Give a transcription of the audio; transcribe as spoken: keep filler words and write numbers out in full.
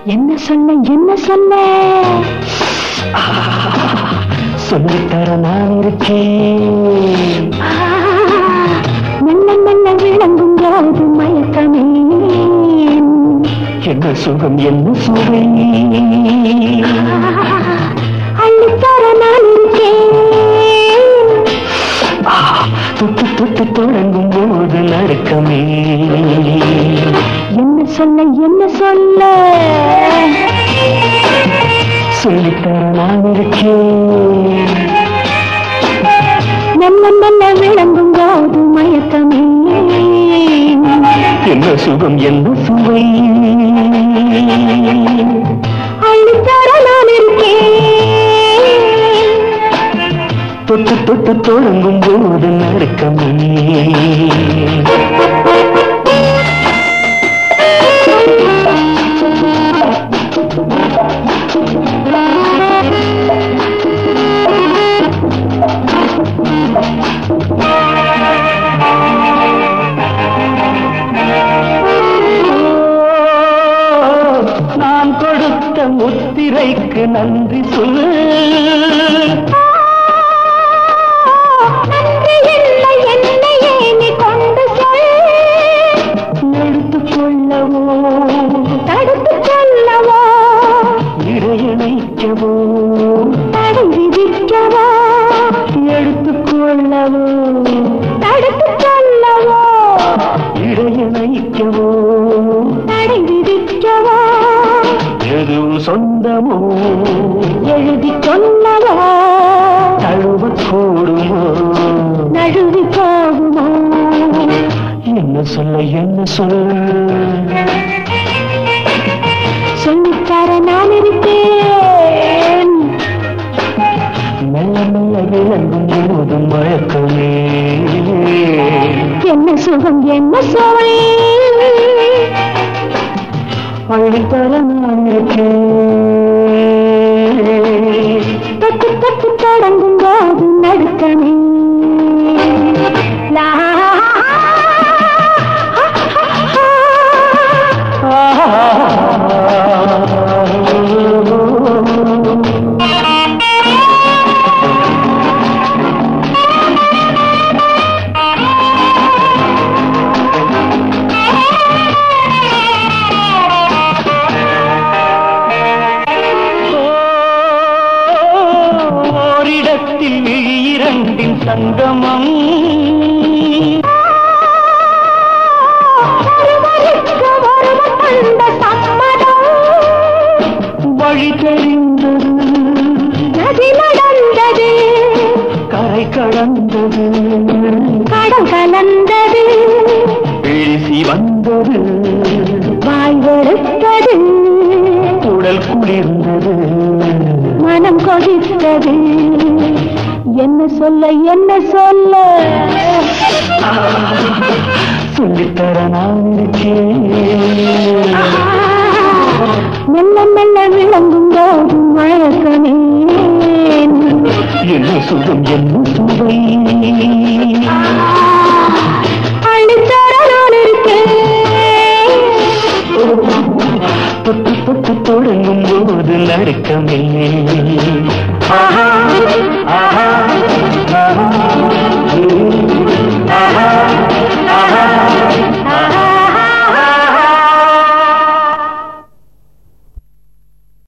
என்ன சொல்ல என்ன சொல்ல சொல்லித்தர நான் இருக்கேன். மெல்ல மெல்ல விளங்கும் போது மயக்கமே என்ன சுகம் என்ன சுவை அள்ளித்தர நான் இருக்கேன். தொட்டு தொட்டு தொடங்கும் போது நடுக்கமே என்ன சொல்ல என்ன சொல்ல சொல்லித்தர நான் இருக்கேன். மெல்ல மெல்ல விளங்கும் போது மயக்கமே என்ன சுகம் என்ன சுவை அள்ளித்தர நான் இருக்கேன். தொட்டு தொட்டு தொடங்கும் போது நடுக்கமே நான் கொடுத்த முத்திரைக்கு நன்றி சொல்லு. நன்றி இல்லை என்னையே நீ கொண்டு சொல். எடுத்துக் கொள்ளவோ தடுத்துச் சொல்லவோ இடையணைக்கவோ தடை விதிக்கவோ எடுத்துக் கொள்ளவோ தடுத்துச் சொல்லவோ இடையணைக்கவோ தடை விதிக்கவோ எதுவும் சொந்தமோ எழுதி சொல்லவோ தழுவக் கூடுமோ நழுவி போகுமோ. என்ன சொல்ல என்ன சொல்ல சொல்லித்தர நான் இருக்கேன். மெல்ல மெல்ல விளங்கும் போது மயக்கமே என்ன சுகம் என்ன சுவை அள்ளித்தர நான் இருக்கேன். தொட்டு தொட்டு தொடங்கும் போது நடுக்கமே லா ஓரிடத்தில் இரண்டின் சங்கமம் வழி தெரிந்தது நதி நடந்தது கரை கடந்தது கடல் கலந்தது பேசி வந்தது வாய் வெறுத்தது உடல் குளிர்ந்தது மனம் கொதித்தது. என்ன சொல்ல என்ன சொல்ல சொல்லித்தர நான் இருக்கேன். மெல்ல மெல்ல விளங்கும் போது மயக்கமே என்ன சுகம் என்ன சுவை அள்ளித்தர நான் இருக்கேன். தொட்டு தொட்டு தொடங்கும் போது நடுக்கமே ஆஹா ஆஹா ஆஹா